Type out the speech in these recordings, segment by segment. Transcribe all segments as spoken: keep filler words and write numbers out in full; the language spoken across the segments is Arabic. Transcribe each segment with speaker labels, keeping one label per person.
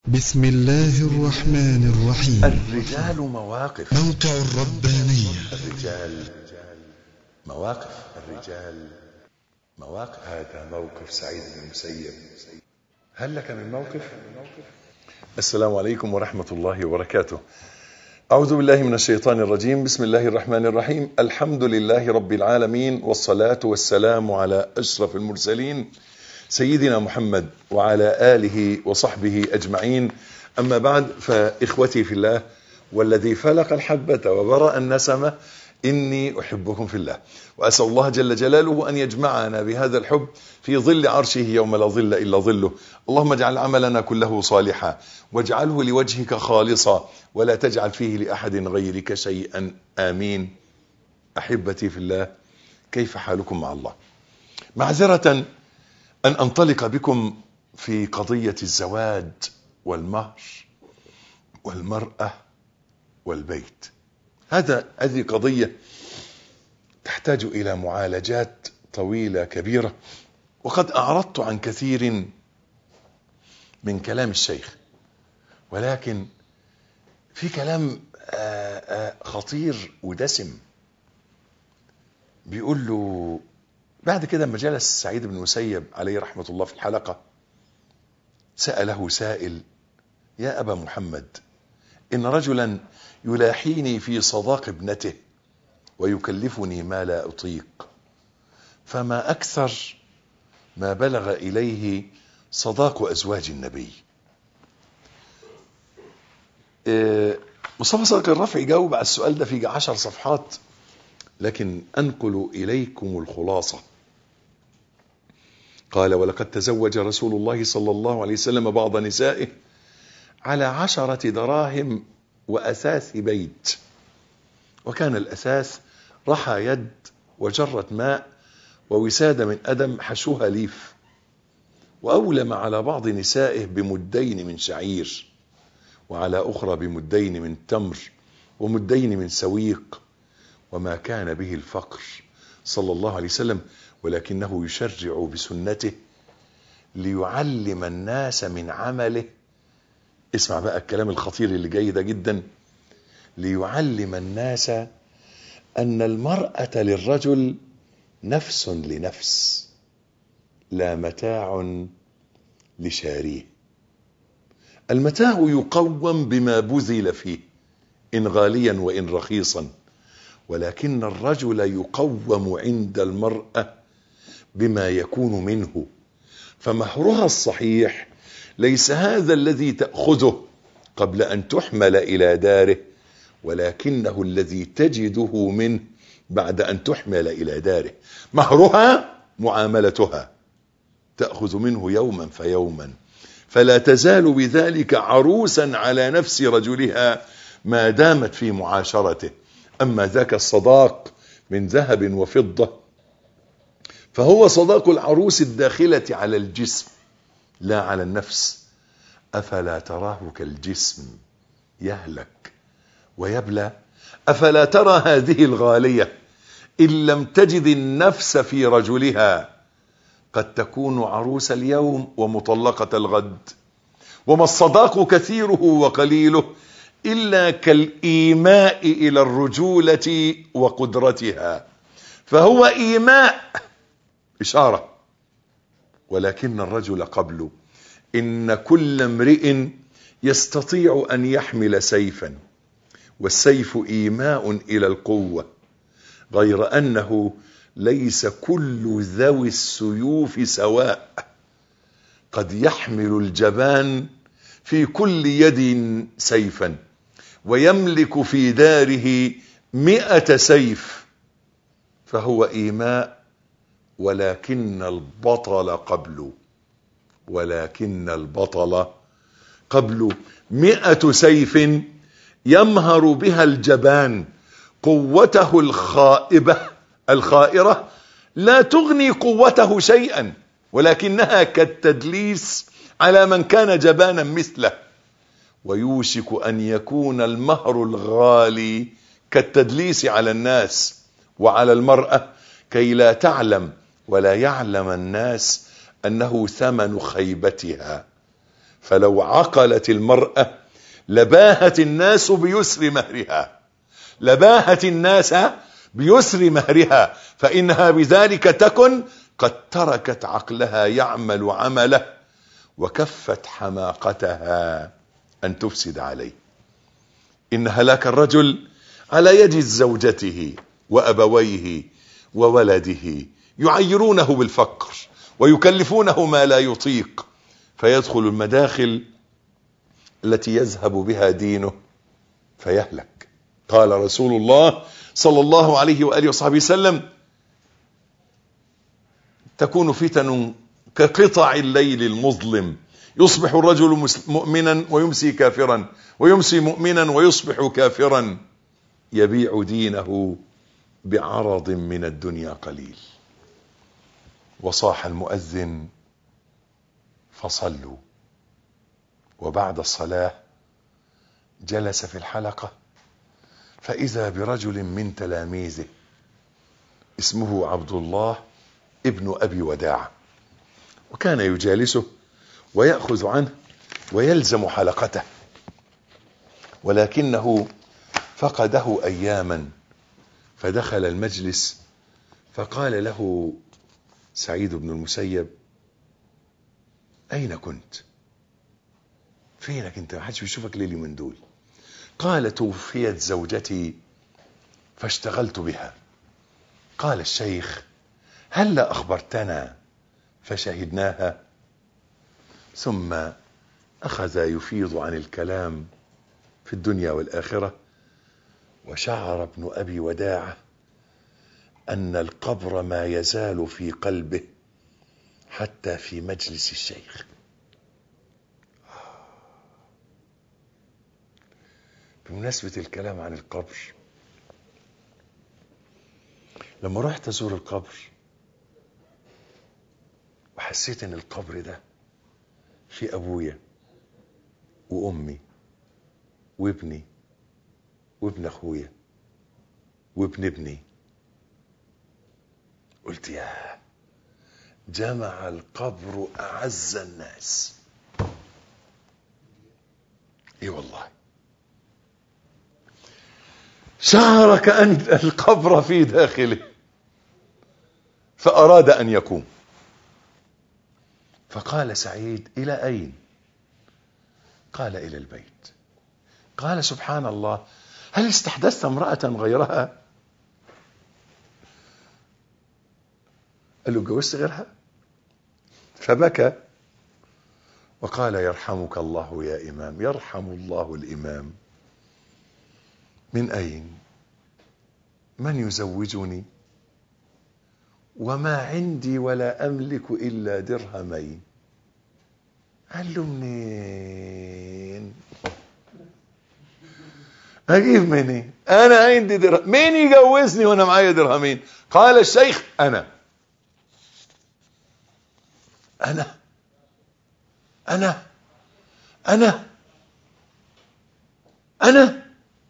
Speaker 1: بسم الله الرحمن الرحيم.
Speaker 2: الرجال مواقف.
Speaker 1: موقع الربانية.
Speaker 2: الرجال مواقف. الرجال مواقف. هذا موقف سعيد بن المسيب. هل لك من موقف؟ السلام عليكم ورحمة الله وبركاته. أعوذ بالله من الشيطان الرجيم. بسم الله الرحمن الرحيم. الحمد لله رب العالمين، والصلاة والسلام على أشرف المرسلين سيدنا محمد وعلى آله وصحبه أجمعين. أما بعد، فإخوتي في الله والذي فلق الحبة وبرأ النسمة، إني أحبكم في الله، وأسأل الله جل جلاله أن يجمعنا بهذا الحب في ظل عرشه يوم لا ظل إلا ظله. اللهم اجعل عملنا كله صالحا، واجعله لوجهك خالصا، ولا تجعل فيه لأحد غيرك شيئا، آمين. أحبتي في الله، كيف حالكم مع الله؟ معذرة أن أنطلق بكم في قضية الزواج والمهر والمرأة والبيت. هذا هذه قضية تحتاج إلى معالجات طويلة كبيرة، وقد أعرضت عن كثير من كلام الشيخ، ولكن في كلام خطير ودسم. بيقول له بعد كده لما جلس سعيد بن المسيب عليه رحمة الله في الحلقة، سأله سائل: يا أبا محمد، إن رجلا يلاحيني في صداق ابنته ويكلفني ما لا أطيق، فما أكثر ما بلغ إليه صداق أزواج النبي؟ مصطفى صادق الرافعي جاوب على السؤال ده في عشر صفحات، لكن أنقل إليكم الخلاصة. قال: ولقد تزوج رسول الله صلى الله عليه وسلم بعض نسائه على عشرة دراهم وأثاث بيت، وكان الأثاث رحى يد وجرة ماء ووسادة من أدم حشوها ليف، وأولم على بعض نسائه بمدين من شعير، وعلى أخرى بمدين من تمر ومدين من سويق، وما كان به الفقر صلى الله عليه وسلم، ولكنه يشرع بسنته ليعلم الناس من عمله. اسمع بقى الكلام الخطير اللي جاي ده جدا. ليعلم الناس أن المرأة للرجل نفس لنفس، لا متاع لشاريه. المتاع يقوم بما بذل فيه، إن غاليا وإن رخيصا، ولكن الرجل يقوم عند المرأة بما يكون منه. فمهرها الصحيح ليس هذا الذي تأخذه قبل أن تحمل إلى داره، ولكنه الذي تجده منه بعد أن تحمل إلى داره. مهرها معاملتها، تأخذ منه يوما فيوما، فلا تزال بذلك عروسا على نفس رجلها ما دامت في معاشرته. أما ذاك الصداق من ذهب وفضة فهو صداق العروس الداخلة على الجسم لا على النفس. أفلا تراه كالجسم يهلك ويبلى؟ أفلا ترى هذه الغالية إن لم تجد النفس في رجلها قد تكون عروس اليوم ومطلقة الغد؟ وما الصداق كثيره وقليله إلا كالإيماء إلى الرجولة وقدرتها، فهو إيماء إشارة، ولكن الرجل قبله. إن كل امرئ يستطيع أن يحمل سيفا، والسيف إيماء إلى القوة، غير أنه ليس كل ذوي السيوف سواء. قد يحمل الجبان في كل يد سيفا، ويملك في داره مئة سيف، فهو إيماء، ولكن البطل قبله ولكن البطل قبله مئة سيف يمهر بها الجبان. قوته الخائبة الخائرة لا تغني قوته شيئا، ولكنها كالتدليس على من كان جبانا مثله. ويوشك أن يكون المهر الغالي كالتدليس على الناس وعلى المرأة، كي لا تعلم ولا يعلم الناس أنه ثمن خيبتها. فلو عقلت المرأة لباهت الناس بيسر مهرها لباهت الناس بيسر مهرها فإنها بذلك تكن قد تركت عقلها يعمل عمله وكفت حماقتها أن تفسد عليه. إن هلاك الرجل على يد زوجته وأبويه وولده يعيرونه بالفقر ويكلفونه ما لا يطيق فيدخل المداخل التي يذهب بها دينه فيهلك. قال رسول الله صلى الله عليه وآله وصحبه وسلم: تكون فتن كقطع الليل المظلم يصبح الرجل مؤمنا ويمسي كافرا ويمسي مؤمنا ويصبح كافرا يبيع دينه بعرض من الدنيا قليل. وصاح المؤذن فصلوا، وبعد الصلاة جلس في الحلقة فإذا برجل من تلاميذه اسمه عبد الله ابن أبي وداع، وكان يجالسه ويأخذ عنه ويلزم حلقته، ولكنه فقده أياما فدخل المجلس فقال له سعيد بن المسيب: أين كنت؟ فينك انت؟ ما حدش بيشوفك ليه من دول؟ قال: توفيت زوجتي فاشتغلت بها. قال الشيخ: هل أخبرتنا فشهدناها؟ ثم أخذ يفيض عن الكلام في الدنيا والآخرة. وشعر ابن أبي وداعة أن القبر ما يزال في قلبه حتى في مجلس الشيخ. بمناسبة الكلام عن القبر، لما رحت أزور القبر وحسيت أن القبر ده في أبويا وأمي وابني وابن أخويا وابن ابني، قلت: يا جمع القبر أعز الناس. إيه والله، شعر كأن القبر في داخله فأراد أن يقوم. فقال سعيد: إلى أين؟ قال: إلى البيت. قال: سبحان الله، هل استحدثت امرأة غيرها؟ قال له: جوزت غيرها؟ فبكى وقال: يرحمك الله يا إمام، يرحم الله الإمام. من أين؟ من يزوجني؟ وما عندي ولا أملك إلا درهمين. قال له: منين أجيب منين؟ أنا عندي درهم، مين يجوزني وأنا معايا درهمين؟ قال الشيخ: أنا أنا أنا أنا أنا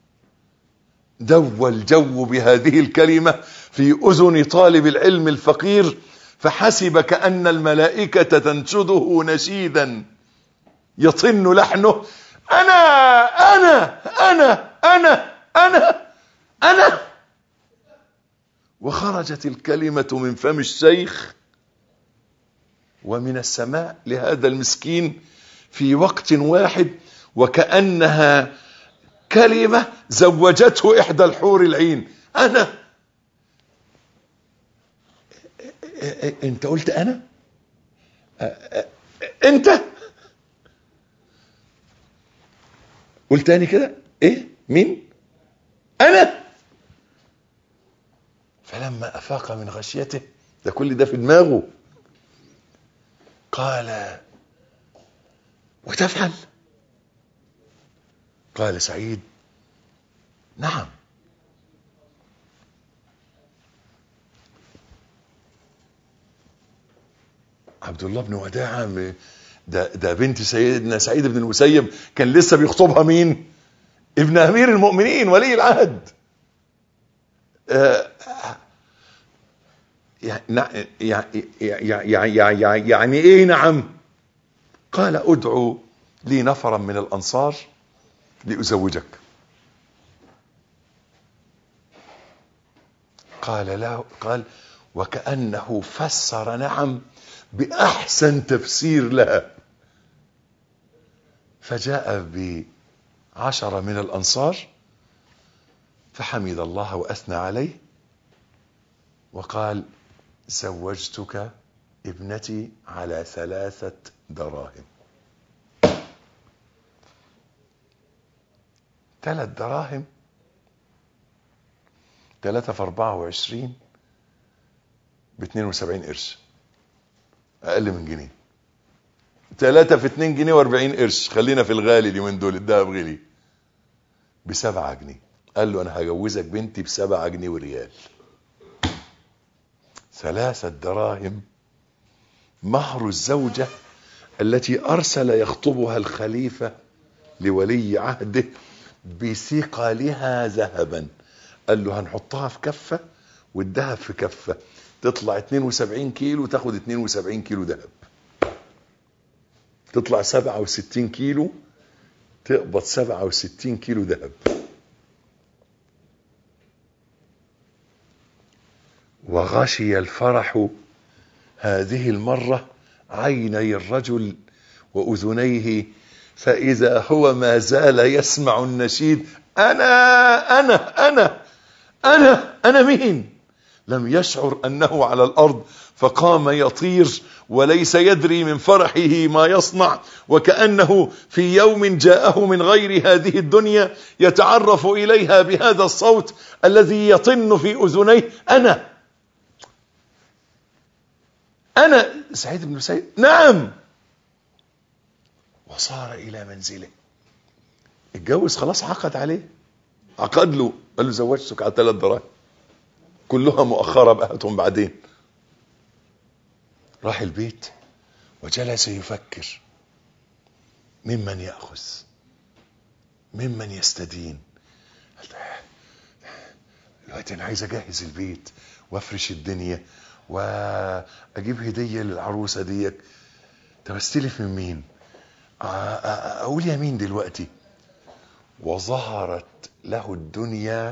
Speaker 2: دوى الجو بهذه الكلمة في أذن طالب العلم الفقير، فحسب كأن الملائكة تنشده نشيدا يطن لحنه: أنا أنا أنا أنا أنا أنا. وخرجت الكلمة من فم الشيخ ومن السماء لهذا المسكين في وقت واحد، وكأنها كلمة زوجته إحدى الحور العين. أنا أنت قلت أنا؟ أنت قلت تاني كده؟ إيه؟ مين؟ أنا. فلما أفاق من غشيته، ده كل ده في دماغه، قال: وتفعل؟ قال سعيد: نعم. عبد الله بن وداعة ده, ده بنت سيدنا سعيد بن المسيب كان لسه بيخطبها مين؟ ابن أمير المؤمنين ولي العهد. آه يعني, يعني, يعني, يعني ايه نعم؟ قال: ادعو لي نفرا من الأنصار لأزوجك. قال له قال وكأنه فسر نعم بأحسن تفسير لها. فجاء بعشرة من الأنصار فحمد الله وأثنى عليه وقال زوجتك ابنتي على ثلاثة دراهم. ثلاث دراهم، ثلاثة في أربعة وعشرين باثنين وسبعين قرش، أقل من جنيه. ثلاثة في اتنين جنيه واربعين قرش، خلينا في الغالي اليومين دول، الدهب غلي، بسبعة جنيه. قال له أنا هجوزك بنتي بسبعة جنيه وريال. ثلاثة دراهم مهر الزوجة التي أرسل يخطبها الخليفة لولي عهده بثقلها ذهبا. قال له هنحطها في كفة والذهب في كفة، تطلع اتنين وسبعين كيلو، تاخد اتنين وسبعين كيلو ذهب. تطلع سبعة وستين كيلو، تقبض سبعة وستين كيلو ذهب. وغشي الفرح هذه المرة عيني الرجل وأذنيه، فإذا هو ما زال يسمع النشيد أنا أنا أنا أنا أنا مين؟ لم يشعر أنه على الأرض، فقام يطير وليس يدري من فرحه ما يصنع، وكأنه في يوم جاءه من غير هذه الدنيا يتعرف إليها بهذا الصوت الذي يطن في أذنيه. أنا أنا سعيد بن المسيب. نعم. وصار إلى منزله، اتجوز خلاص، عقد عليه، عقد له، قال له زوجتك على ثلاث دراهم كلها مؤخرة بقتهم بعدين. راح البيت وجلس يفكر ممن يأخذ، ممن يستدين. دلوقتي انا عايز اجهز البيت وافرش الدنيا واجيب هدية للعروسة ديك. طب استلف من مين؟ اقول يا مين دلوقتي؟ وظهرت له الدنيا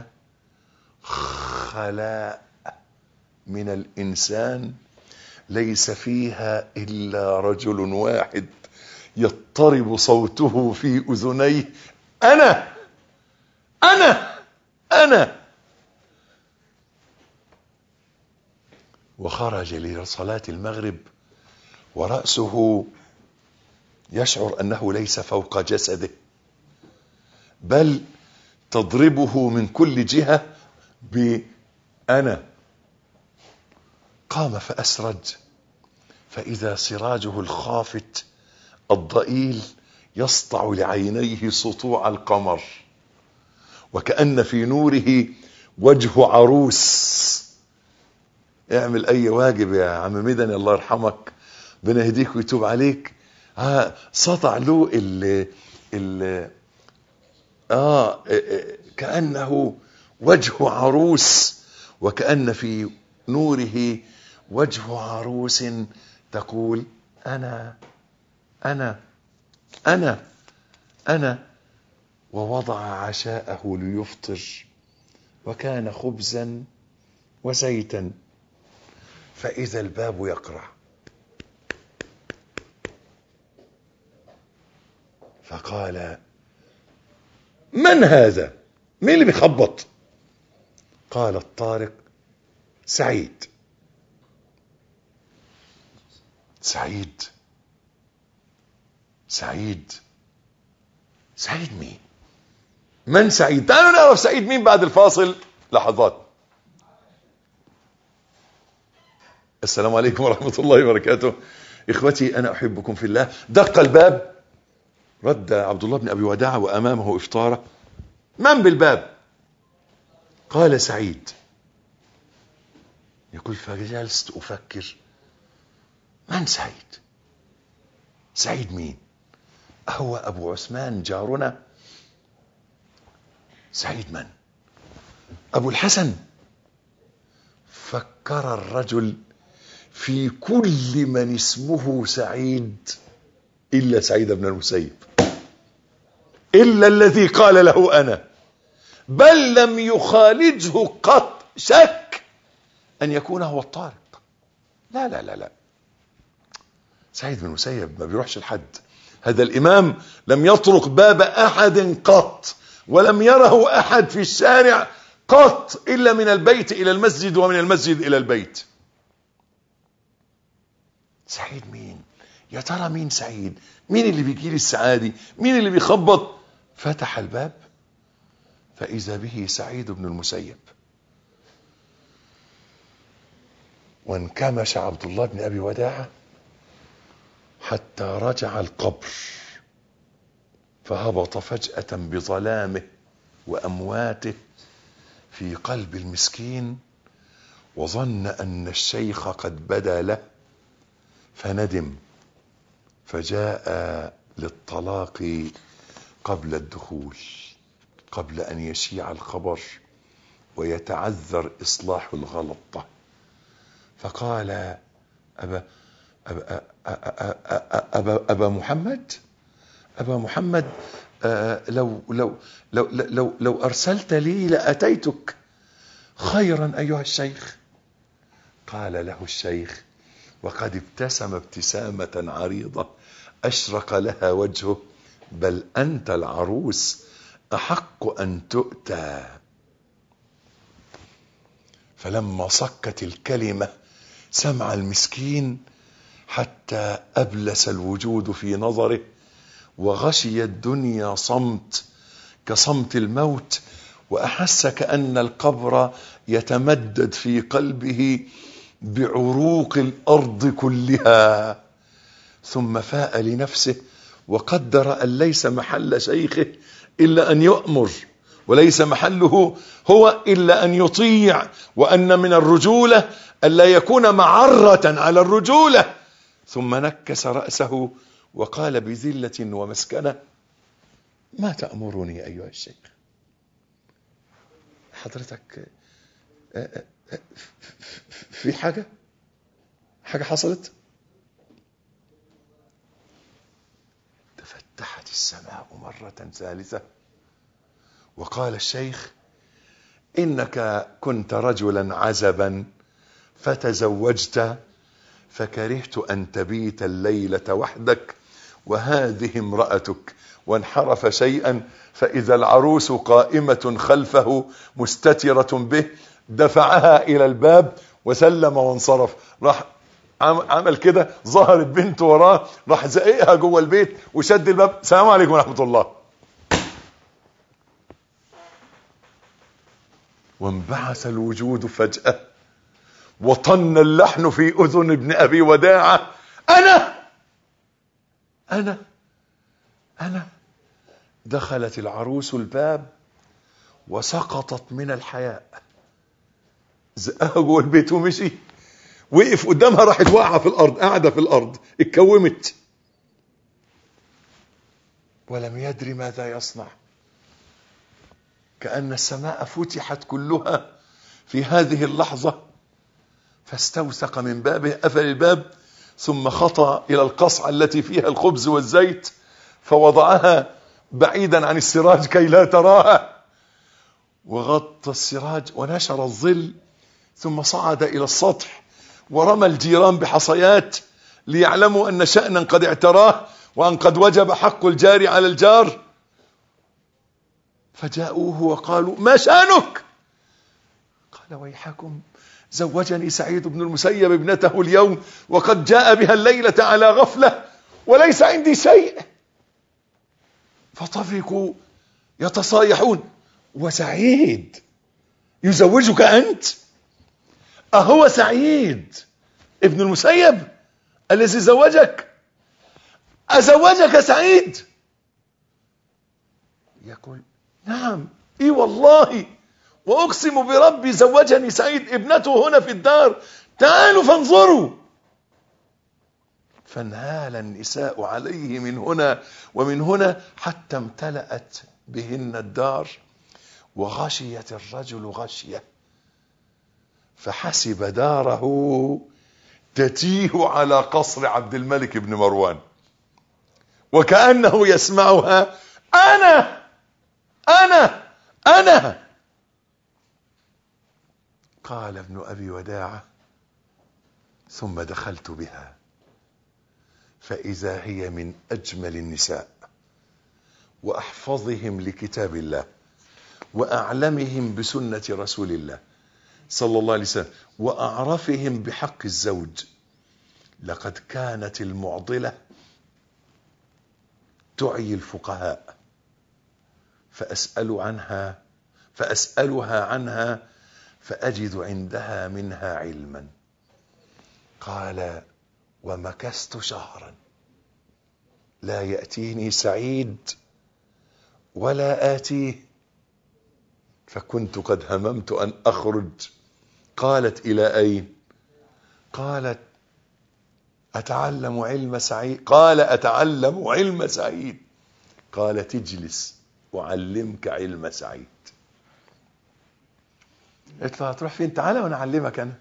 Speaker 2: خلاء من الإنسان ليس فيها إلا رجل واحد يضطرب صوته في أذنيه أنا أنا أنا. وخرج لصلاة المغرب ورأسه يشعر أنه ليس فوق جسده، بل تضربه من كل جهة بأنا. قام فأسرج، فإذا سراجه الخافت الضئيل يسطع لعينيه سطوع القمر، وكأن في نوره وجه عروس. اعمل أي واجب يا عم مدني الله يرحمك، ربنا يهديك ويتوب عليك. ها سطع له ال ال آه كأنه وجه عروس، وكأن في نوره وجه عروس تقول أنا أنا أنا أنا. ووضع عشاءه ليفطر، وكان خبزا وزيتا، فإذا الباب يقرع، فقال من هذا؟ مين اللي بيخبط؟ قال الطارق سعيد. سعيد سعيد سعيد مين؟ من سعيد؟ تعالوا نعرف سعيد مين بعد الفاصل لحظات. السلام عليكم ورحمة الله وبركاته. إخوتي أنا أحبكم في الله. دق الباب، رد عبد الله بن أبي وداعة وأمامه إفطاره. من بالباب؟ قال سعيد. يقول فجلست أفكر من سعيد؟ سعيد مين؟ هو أبو عثمان جارنا؟ سعيد من؟ أبو الحسن؟ فكر الرجل في كل من اسمه سعيد إلا سعيد بن المسيب. إلا الذي قال له أنا، بل لم يخالجه قط شك أن يكون هو الطارق. لا لا لا لا، سعيد بن المسيب ما بيروحش لحد. هذا الإمام لم يطرق باب أحد قط، ولم يره أحد في الشارع قط، إلا من البيت إلى المسجد ومن المسجد إلى البيت. سعيد مين يا ترى؟ مين سعيد؟ مين اللي بيجي لي السعادة؟ مين اللي بيخبط؟ فتح الباب فإذا به سعيد بن المسيب، وانكمش عبد الله بن أبي وداعة حتى رجع القبر، فهبط فجأة بظلامه وأمواته في قلب المسكين، وظن أن الشيخ قد بدا له فندم، فجاء للطلاق قبل الدخول، قبل أن يشيع الخبر ويتعذر إصلاح الغلطة. فقال أبا أبا, أبا, أبا, أبا محمد أبا محمد آه لو, لو, لو, لو, لو أرسلت لي لأتيتك، خيرا أيها الشيخ. قال له الشيخ وقد ابتسم ابتسامة عريضة أشرق لها وجهه: بل أنت العروس أحق أن تؤتى. فلما صكت الكلمة سمع المسكين حتى أبلس الوجود في نظره، وغشي الدنيا صمت كصمت الموت، وأحس كأن القبر يتمدد في قلبه بعروق الأرض كلها. ثم فاء لنفسه وقدر أن ليس محل شيخه إلا أن يؤمر، وليس محله هو إلا أن يطيع، وأن من الرجولة ألا يكون معرة على الرجولة. ثم نكس رأسه وقال بذلة ومسكنة: ما تأمرني أيها الشيخ؟ حضرتك في حاجة حاجة حصلت؟ تفتحت السماء مرة ثالثة وقال الشيخ: إنك كنت رجلا عزبا فتزوجت، فكرهت أن تبيت الليلة وحدك، وهذه امرأتك. وانحرف شيئا فإذا العروس قائمة خلفه مستترة به، دفعها إلى الباب وسلم وانصرف. راح عمل كده، ظهرت بنت وراه، راح زقيقها جوه البيت وشد الباب: السلام عليكم ورحمة الله. وانبعث الوجود فجأة، وطن اللحن في أذن ابن أبي وداعة: أنا أنا أنا دخلت العروس الباب وسقطت من الحياء، زقها جوه البيت ومشي، وقف قدامها، راحت واقعة في الأرض، قاعدة في الأرض، اتكومت، ولم يدري ماذا يصنع. كأن السماء فتحت كلها في هذه اللحظة، فاستوثق من بابه، قفل الباب، ثم خطى إلى القصعة التي فيها الخبز والزيت فوضعها بعيدا عن السراج كي لا تراها، وغطى السراج ونشر الظل، ثم صعد إلى السطح ورمى الجيران بحصيات ليعلموا أن شأنا قد اعتراه، وأن قد وجب حق الجار على الجار. فجاءوه وقالوا: ما شأنك؟ قال: ويحكم، زوجني سعيد بن المسيب ابنته اليوم، وقد جاء بها الليلة على غفلة، وليس عندي شيء. فطفقوا يتصايحون: وسعيد يزوجك أنت؟ أهو سعيد ابن المسيب الذي زوجك؟ أزوجك سعيد؟ يقول: نعم، إي والله، وأقسم بربي زوجني سعيد ابنته هنا في الدار، تعالوا فانظروا. فانهال النساء عليه من هنا ومن هنا حتى امتلأت بهن الدار، وغشيت الرجل غشية، فحسب داره تتيه على قصر عبد الملك بن مروان، وكأنه يسمعها: أنا أنا أنا قال ابن أبي وداعة: ثم دخلت بها فإذا هي من أجمل النساء وأحفظهم لكتاب الله وأعلمهم بسنة رسول الله صلى الله عليه وسلم وأعرفهم بحق الزوج. لقد كانت المعضلة تعي الفقهاء فأسأل عنها فأسألها عنها فأجد عندها منها علما. قال: ومكثت شهرا لا يأتيني سعيد ولا آتيه، فكنت قد هممت أن أخرج. قالت: إلى أين؟ قالت: أتعلم علم سعيد. قال: أتعلم علم سعيد. قالت: اجلس أعلمك علم سعيد. قلت له: هتروح فين؟ تعالى وأنا أعلمك أنا.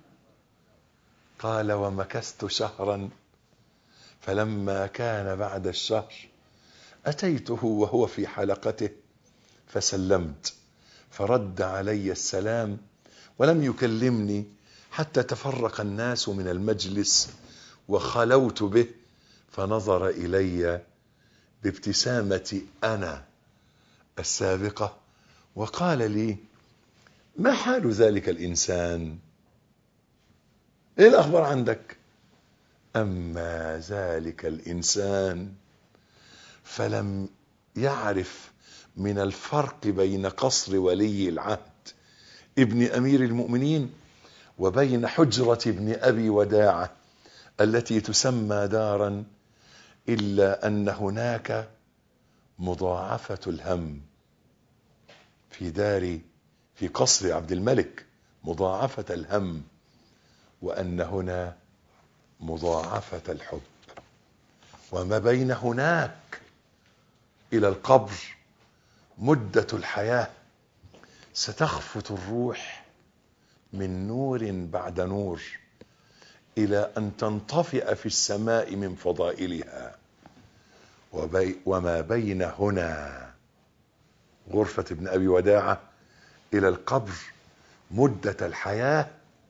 Speaker 2: قال: ومكثت شهرا فلما كان بعد الشهر أتيته وهو في حلقته فسلمت، فرد علي السلام ولم يكلمني حتى تفرق الناس من المجلس وخلوت به، فنظر إلي بابتسامة أنا السابقة وقال لي: ما حال ذلك الإنسان؟ إيه الأخبار عندك؟ أما ذلك الإنسان فلم يعرف من الفرق بين قصر ولي العهد ابن أمير المؤمنين وبين حجرة ابن أبي وداعة التي تسمى دارا، إلا أن هناك مضاعفة الهم في دار في قصر عبد الملك، مضاعفة الهم، وأن هنا مضاعفة الحب. وما بين هناك إلى القبر مدة الحياة، ستخفت الروح من نور بعد نور إلى أن تنطفئ في السماء من فضائلها. وبي وما بين هنا غرفة ابن أبي وداعة إلى القبر مدة الحياة،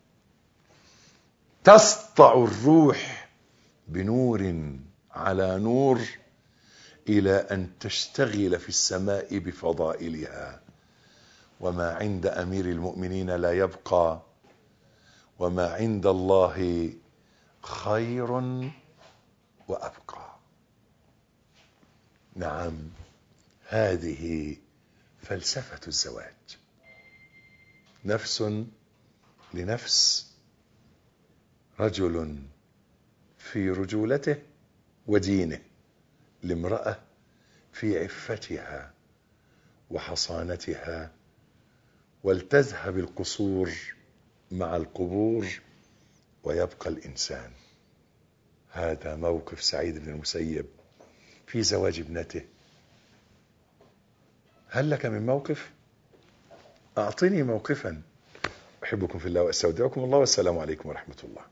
Speaker 2: تسطع الروح بنور على نور إلى أن تشتغل في السماء بفضائلها. وما عند أمير المؤمنين لا يبقى، وما عند الله خير وأبقى. نعم، هذه فلسفة الزواج. نفس لنفس، رجل في رجولته ودينه لامرأة في عفتها وحصانتها، ولتذهب القصور مع القبور ويبقى الإنسان. هذا موقف سعيد بن المسيب في زواج ابنته. هل لك من موقف؟ أعطني موقفا. أحبكم في الله وأستودعكم الله، والسلام عليكم ورحمة الله.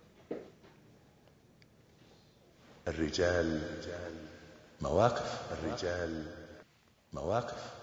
Speaker 2: الرجال مواقف، الرجال مواقف.